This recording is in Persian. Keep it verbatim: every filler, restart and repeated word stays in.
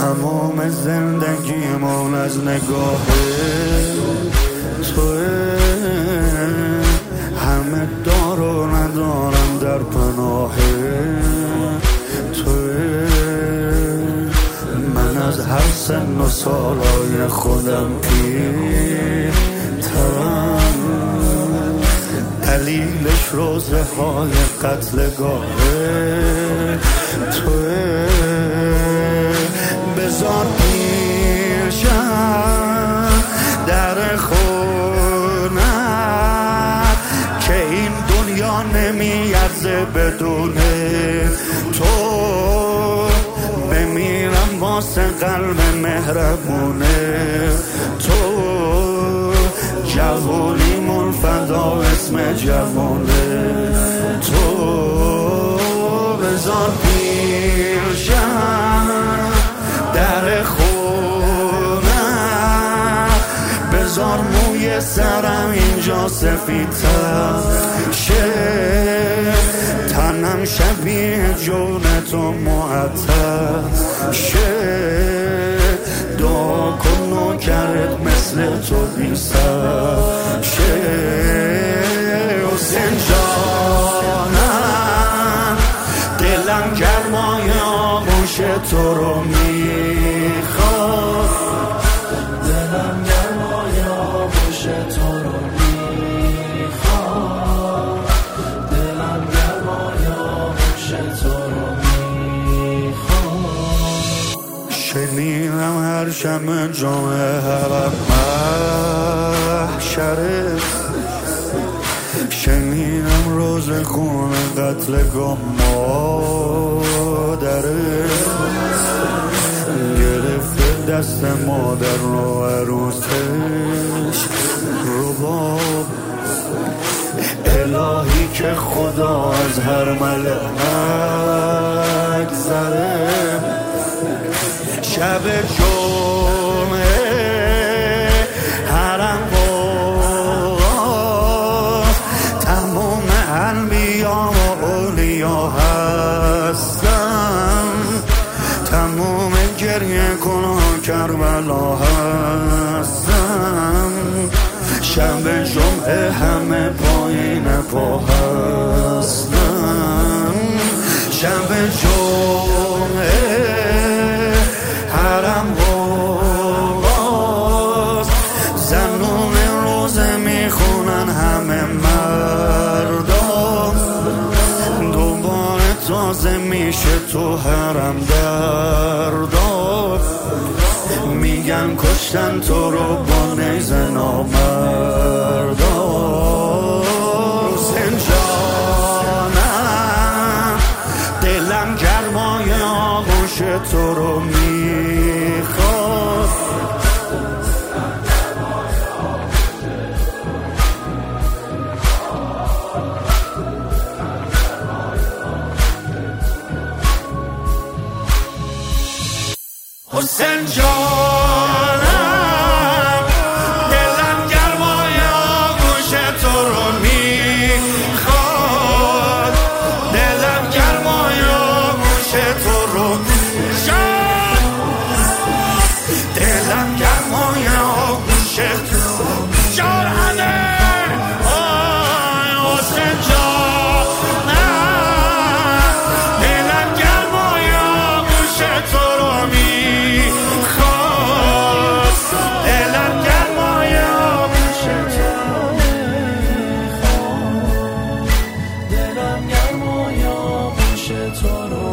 تمام زندگیمون از نگاه توه، همه دار و ندارم در پناه توه. من از هر سن و سالای خودم پیرترم، دلیلش روزه های قتلگاه توه. بذار پیرشم در خونت که این دنیا نمیارزه بدون تو. بمیرم واسه قلب مهربونه تو. جوونیمون فدا اسم جوونه تو. بذار پیرشم در خونم، بذار موی سرم اینجا سفیدتر شه، تنم شبیه جون تو معطر شه. دعا کن نوکرت مثل تو بی سر شه. حسین جانم دلم گرمای آغوش تو رو میخواد، دلم گرمای آغوش تو رو میخواد، دلم گرمای آغوش تو رو میخواد. شنیدم هر شب جمعه هر محشره، شنیدم روز خون قتلگاه مادره، گرفته دست مادر رو عروسش رباب. الهی که خدا از هر ملک نگذره. شب جمعه حرم باز، تمام انبیا و اولیا هستن، تمام گریه کنان کربلا هستن. شب جمعه همه پایین پا هستن. شب جمعه حرم باز، زنون روزه میخونن همه مردم. دوباره تازه میشه تو حرم دردار، میگن کشتن تو رو با نیزه نامردار. حسین جانم دلم گرمای آغوش تو رو میخواد، حسین جانم دلم گرمای آغوش تو رو میخواد، دلم گرمای آغوش تو رو میخواد، دلم گرمای آغوش تو رو میخواد. حسین جانم دلم گرمای آغوش تو رو میخواد، دلم گرمای آغوش تو رو میخواد، دلم گرمای آغوش تو رو